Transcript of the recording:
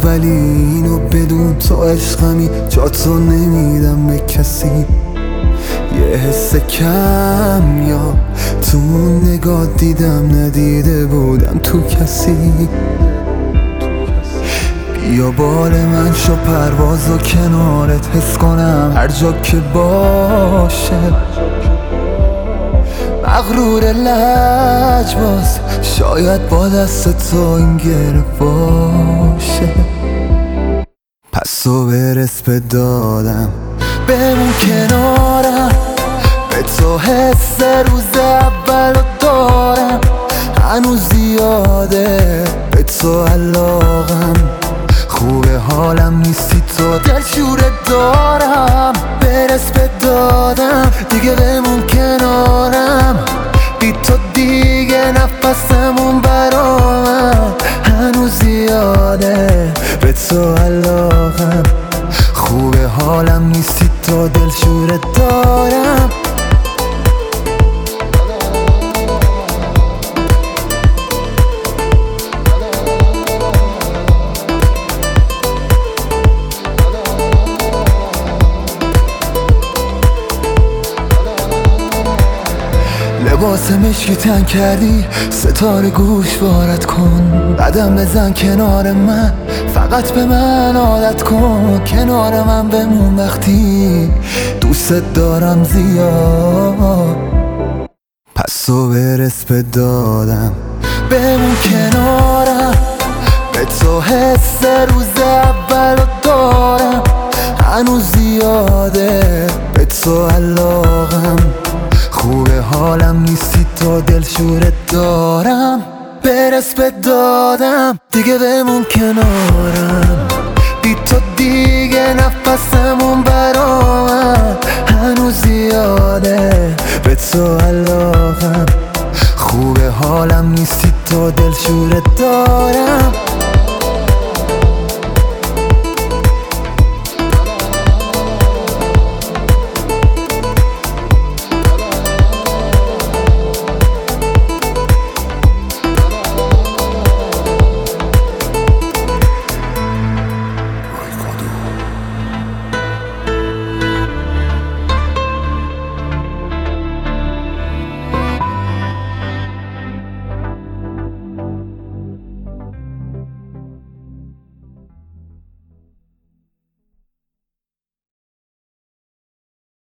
ولی اینو بدون تو عشقمی، جا تو نمیدم به کسی. یه حس کم یا تو نگاه دیدم ندیده بودم تو کسی. بیا بال من شو پرواز و کنارت حس کنم هر جا که باشه. مغرور لجباز شاید با دست تو این گره باشه. پس تو برس به دادم بمون کنارم، به تو حس روز اول رو دارم. هنوز زیاده به تو علاقم، خوبه حالم نیستی تو دلشوره دارم. برس به دادم دیگه بمون کنارم، بی تو دیگه نفسمون برآمد. هنوز زیاده به تو علاقم، خوبه حالم نیستی تو دلشوره دارم. لباس مشکی تن کردی، ستاره گوش وارد کن. قدم بزن کنار من، فقط به من عادت کن. کنار من بمون وقتی دوست دارم زیاد. پس تو برس به دادم بمون کنارم، به تو حس روز اول رو دارم. هنوز زیاده به تو علاقم، خوبه حالم نیستی تو دلشوره دارم. برس به دادم دیگه بمون کنارم، بی تو دیگه